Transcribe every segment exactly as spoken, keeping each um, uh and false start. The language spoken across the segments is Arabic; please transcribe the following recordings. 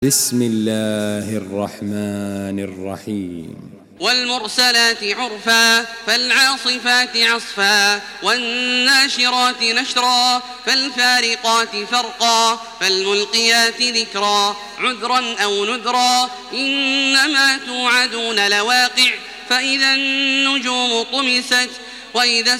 بسم الله الرحمن الرحيم والمرسلات عرفا فالعاصفات عصفا والناشرات نشرا فالفارقات فرقا فالملقيات ذكرا عذرا أو نذرا إنما توعدون لواقع فإذا النجوم طمست وإذا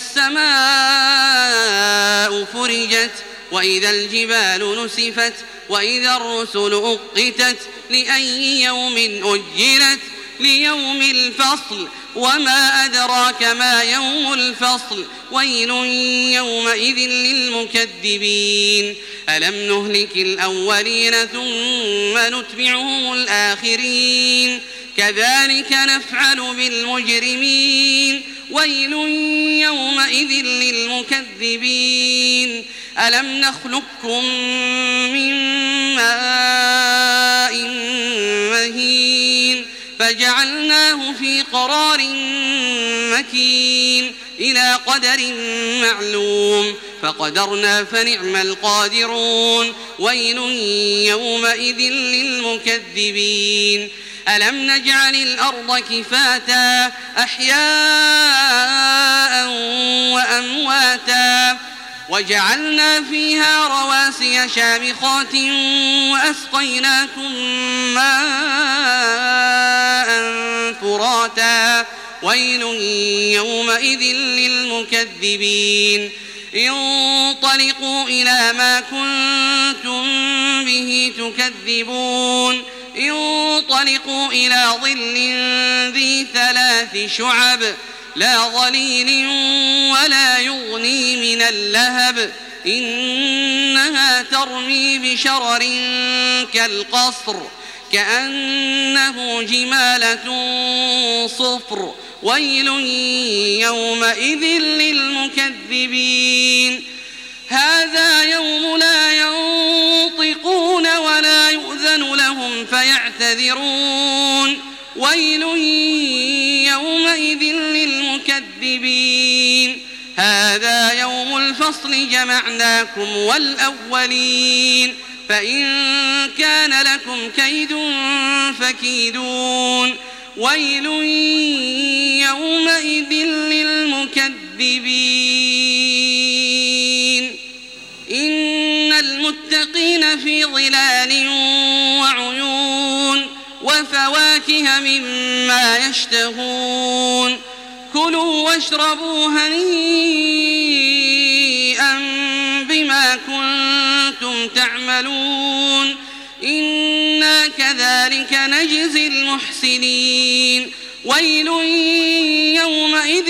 السماء فرجت وإذا الجبال نسفت وإذا الرسل أقتت لأي يوم أجلت ليوم الفصل وما أدراك ما يوم الفصل ويل يومئذ للمكذبين ألم نهلك الأولين ثم نتبعهم الآخرين كذلك نفعل بالمجرمين ويل يومئذ للمكذبين ألم نخلقكم من ماء مهين فجعلناه في قرار مكين إلى قدر معلوم فقدرنا فنعم القادرون ويل يومئذ للمكذبين ألم نجعل الأرض كفاتا أحياء وأمواتا وجعلنا فيها رواسي شامخات وأسقيناكم ماء فراتا ويل يومئذ للمكذبين انطلقوا إلى ما كنتم به تكذبون انطلقوا إلى ظل ذي ثلاث شعب لا ظليل ولا يغني من اللهب إنها ترمي بشرر كالقصر كأنه جمالة صفر ويل يومئذ للمكذبين هذا يوم لا ينطقون ولا يؤذن لهم فيعتذرون ويل يومئذ للمكذبين هذا يوم الفصل جمعناكم والأولين فإن كان لكم كيد فكيدون ويل يومئذ للمكذبين إن المتقين في ظلال وعيون وفواكه مما يشتهون كلوا واشربوا هنيئا بما كنتم تعملون إنا كذلك نجزي المحسنين ويل يومئذ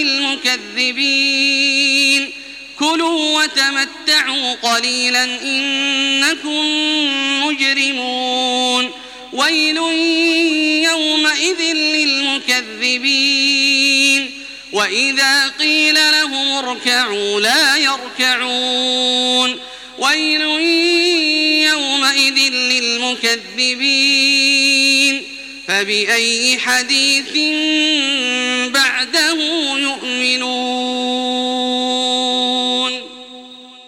للمكذبين كلوا وتمتعوا قليلا إنكم مجرمون ويل يومئذ للمكذبين وإذا قيل لهم اركعوا لا يركعون ويل يومئذ للمكذبين فبأي حديث بعده